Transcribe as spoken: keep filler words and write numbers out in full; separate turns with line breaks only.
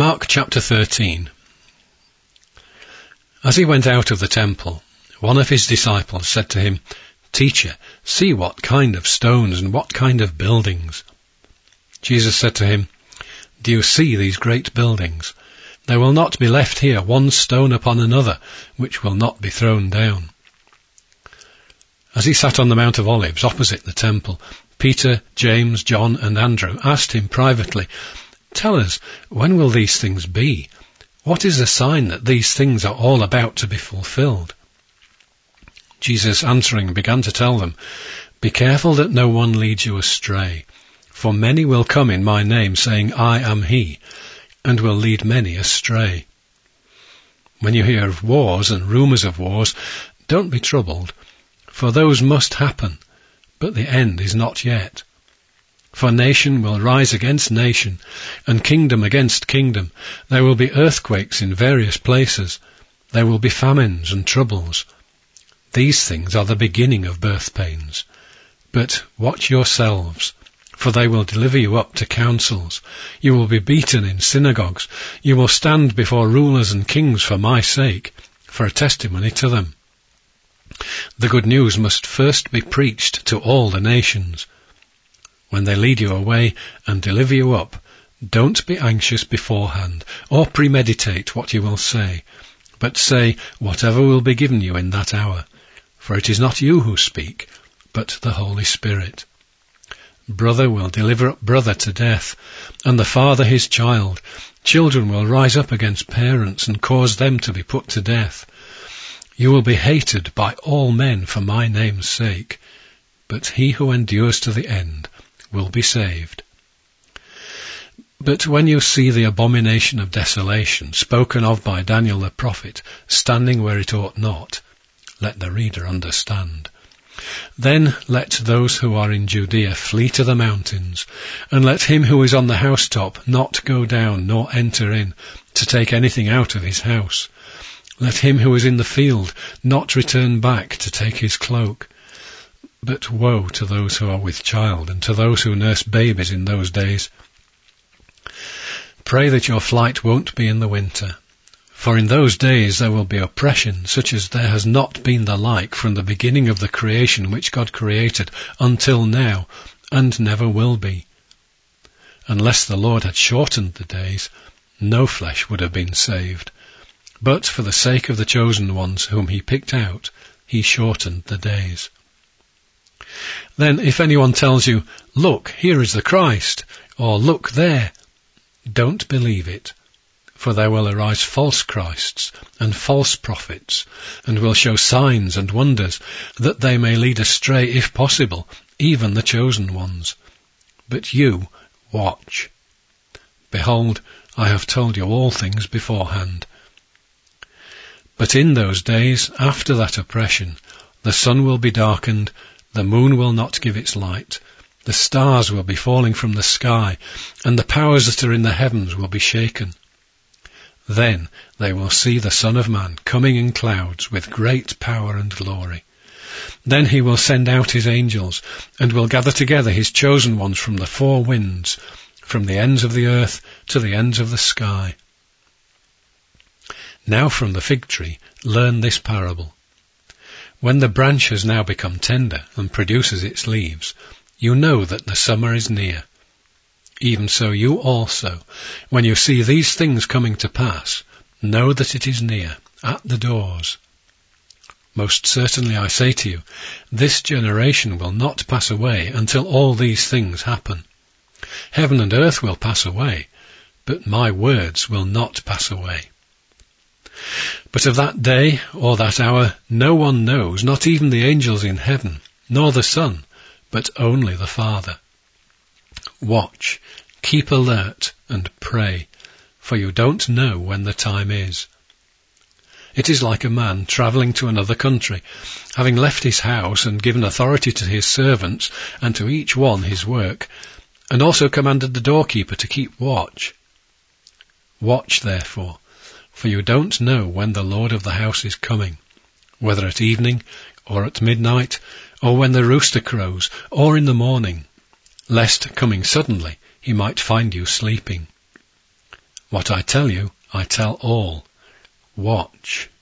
Mark chapter thirteen. As he went out of the temple, one of his disciples said to him, "Teacher, see what kind of stones and what kind of buildings." Jesus said to him, "Do you see these great buildings? There will not be left here one stone upon another, which will not be thrown down." As he sat on the Mount of Olives opposite the temple, Peter, James, John and Andrew asked him privately, "Tell us, when will these things be? What is the sign that these things are all about to be fulfilled?" Jesus answering began to tell them, "Be careful that no one leads you astray, for many will come in my name, saying, 'I am he,' and will lead many astray. When you hear of wars and rumours of wars, don't be troubled, for those must happen, but the end is not yet. For nation will rise against nation, and kingdom against kingdom. There will be earthquakes in various places. There will be famines and troubles. These things are the beginning of birth pains. But watch yourselves, for they will deliver you up to councils. You will be beaten in synagogues. You will stand before rulers and kings for my sake, for a testimony to them. The good news must first be preached to all the nations. When they lead you away and deliver you up, don't be anxious beforehand, or premeditate what you will say, but say whatever will be given you in that hour. For it is not you who speak, but the Holy Spirit. Brother will deliver up brother to death, and the father his child. Children will rise up against parents and cause them to be put to death. You will be hated by all men for my name's sake, but he who endures to the end will be saved. But when you see the abomination of desolation spoken of by Daniel the prophet standing where it ought not, let the reader understand. Then let those who are in Judea flee to the mountains, and let him who is on the housetop not go down nor enter in to take anything out of his house. Let him who is in the field not return back to take his cloak. But woe to those who are with child and to those who nurse babies in those days. Pray that your flight won't be in the winter, for in those days there will be oppression such as there has not been the like from the beginning of the creation which God created until now, and never will be. Unless the Lord had shortened the days, no flesh would have been saved. But for the sake of the chosen ones whom he picked out, he shortened the days. Then if anyone tells you, 'Look, here is the Christ,' or 'Look there,' don't believe it, for there will arise false Christs and false prophets, and will show signs and wonders, that they may lead astray, if possible, even the chosen ones. But you watch. Behold, I have told you all things beforehand. But in those days, after that oppression, the sun will be darkened, the moon will not give its light, the stars will be falling from the sky, and the powers that are in the heavens will be shaken. Then they will see the Son of Man coming in clouds with great power and glory. Then he will send out his angels, and will gather together his chosen ones from the four winds, from the ends of the earth to the ends of the sky. Now from the fig tree learn this parable. When the branch has now become tender and produces its leaves, you know that the summer is near. Even so you also, when you see these things coming to pass, know that it is near, at the doors. Most certainly I say to you, this generation will not pass away until all these things happen. Heaven and earth will pass away, but my words will not pass away. But of that day or that hour no one knows, not even the angels in heaven, nor the Son, but only the Father. Watch, keep alert, and pray, for you don't know when the time is. It is like a man travelling to another country, having left his house and given authority to his servants, and to each one his work, and also commanded the doorkeeper to keep watch. Watch, therefore, for you don't know when the Lord of the house is coming, whether at evening, or at midnight, or when the rooster crows, or in the morning, lest, coming suddenly, he might find you sleeping. What I tell you, I tell all. Watch.